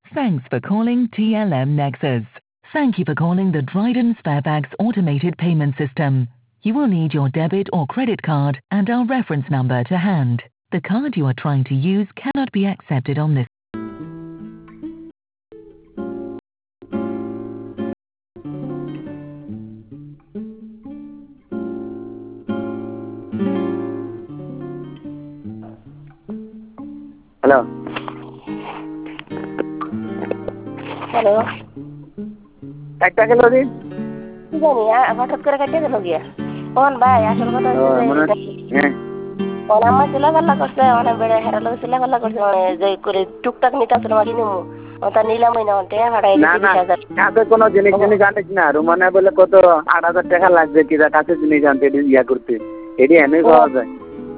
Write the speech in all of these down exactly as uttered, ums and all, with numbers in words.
Thanks for calling T L M Nexus. Thank you for calling the Dryden Sparebags automated payment system. You will need your debit or credit card and our reference number to hand. The card you are trying to use cannot be accepted on this. Hello. Hello একটা গেল দিন কি জানি আ- হঠাৎ করে কেটে গেল গিয়া কোন ভাই আসল কথা ও হচ্ছে মনে যে হ্যাঁ কোন আমার চিল্লাপাল্লা করছে অনেক বেড়ে হেরালো চিল্লাপাল্লা করছে মানে যে করে টুকটাক নিতে আসলে মাটি নিমু তা নিলামই না টেয়া ভাড়াই না দিতে না বিশ হাজার কাছে কোনো জিনিস জিনিস আনিস না রুমানে বলে কত আট হাজার টাকা লাগবে কিরা কাছে জিনিস আনতে এটি ইয়া করতে এটি এনে পাওয়া যায়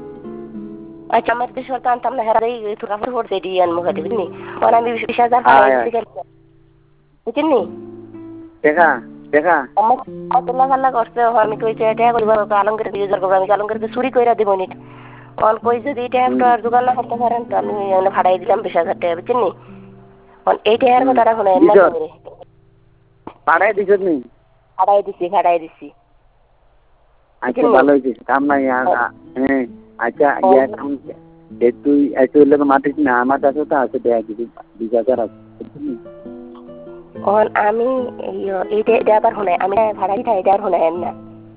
আচ্ছা আমার দেশ হতে আনতাম না হেরাই একটু কাপড় পড়ছে এটি আন মুখে বুঝলি ওর আমি বিশ হাজার আয়, ভাড়াই আয়। দিতে গেল বুঝলি দেখা দেখা আমার চিল্লাপাল্লা করছে ও আমি কইছে টেয়া করবো আলমগীর ইউজার করবো আমি আলমগীরকে চুরি করে দিব নি অন কই যদি এটা একটা আর জোগাড় না করতে পারেন তো আমি এনে ভাড়াই দিলাম বিশ হাজার টাকা বুঝলি অন এইটা আর কথাটা শুনে না দিছো? করে পাড়ায় দিছ নি ভাড়াই দিছি ভাড়াই দিছি আচ্ছা ভালো হয়েছে কাম নাই আর আ- হ্যাঁ আচ্ছা ইয়া কাম এ তুই এত লোক মাতিস না আমার কাছে তো আছে দেয়া কিছু বিশ হাজার আছে বুঝলি? অন আমি এই- এইটা এটা আবার শুনে আমি ভাড়াই দিই এটা আর শুনে না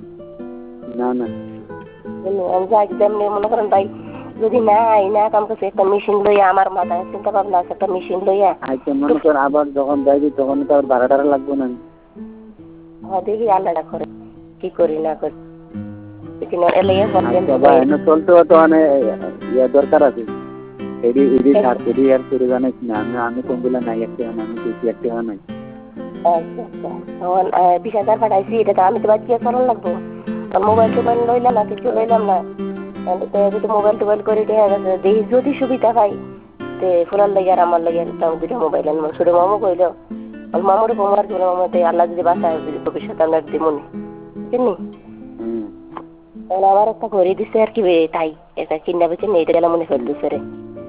না না বুঝলি? আমি যাই যেমনি মনে করেন ভাই যদি না আই না কাম করছে একটা মেশিন লইয়া আমার মাথায় চিন্তা ভাবনা আছে একটা মেশিন লইয়া আচ্ছা মনে কর আবার যখন যাইবি তখন তো আর ভাড়া টাড়া লাগবে না হ্যাঁ দেখি আল্লাহটা করে কি করি না করি কিনা এলাইয়া বলবেন আচ্ছা ভাই এনে চলতে তো অনেক ইয়া দরকার আছে এডি এডি ছাড় এডি আর করে জানিস না আমি আমি কোনগুলা নাই একটা আমি বেশি একটা নাই আচ্ছা আচ্ছা তখন বিশ হাজার পাঠাইছি এটা তো আমি তো বাচ্চা করার লাগবো মোবাইল টোবাইল লইলাম না কিছু লইলাম না যদি মোবাইল টোবাইল করে দেখা গেছে দেখি যদি সুবিধা পাই তে ফুলার লাগে আর আমার লাগে দুটো মোবাইল আনবো ছোট মামু কইলো মামুর কোমর ছোট মামাতে আল্লাহ যদি বাঁচায় ভবিষ্যতে আমরা দিমুনি বুঝলি হুম তাহলে আবার একটা ঘড়ি দিছে আর কি তাই এটা কিনা বেছে নিয়ে এটা গেলাম মনে করতেছে রে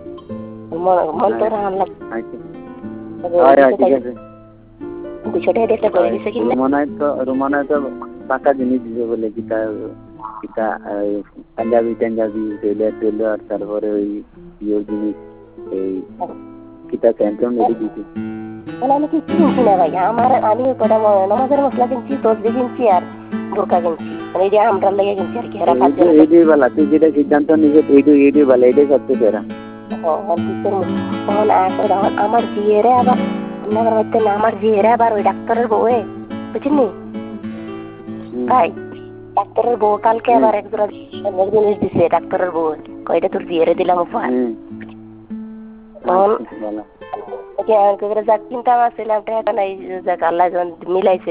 মন তো রান লাগে আচ্ছা আয় আয় ঠিক আছে দুশো টাকা দিয়ে একটা ঘড়ি দিছে কিনা রুমানায় তো রুমানায় তো টাকা জিনিস দিবে বলে কিতা কিতা পাঞ্জাবি টাঞ্জাবি টেলার টেলার তারপরে ওই ইয়ে জিনিস এই কিতা স্যামসাং এটি দিতে মানে আমি কিছু কিনছি না ভাই আমার আমি কটা নামাজের মশলা কিনছি তসবি কিনছি আর বোরকা কিনছি মানে এই যে আমরা লেগে কিনছি আর কি হেরা পাঁচ জন এইটাই বেলা তুই যেটা সিদ্ধান্ত নিবে এইটাই এইটাই বেলা এটাই সবচেয়ে সেরা তখন আসলে আমার জিয়েরে আবার আপনার হচ্ছে না আমার জিয়েরে আবার ওই ডাক্তারের বউয়ে বুঝলি ভাই ডাক্তারের বউ কালকে আবার একজোড়া জিনিস দিছে ডাক্তারের বউ কয়টা তোর জিয়েরে দিলাম উপহার তখন যাক চিন্তা মারছিলাম টাকা নাই যাক আল্লাহ মিলাইছে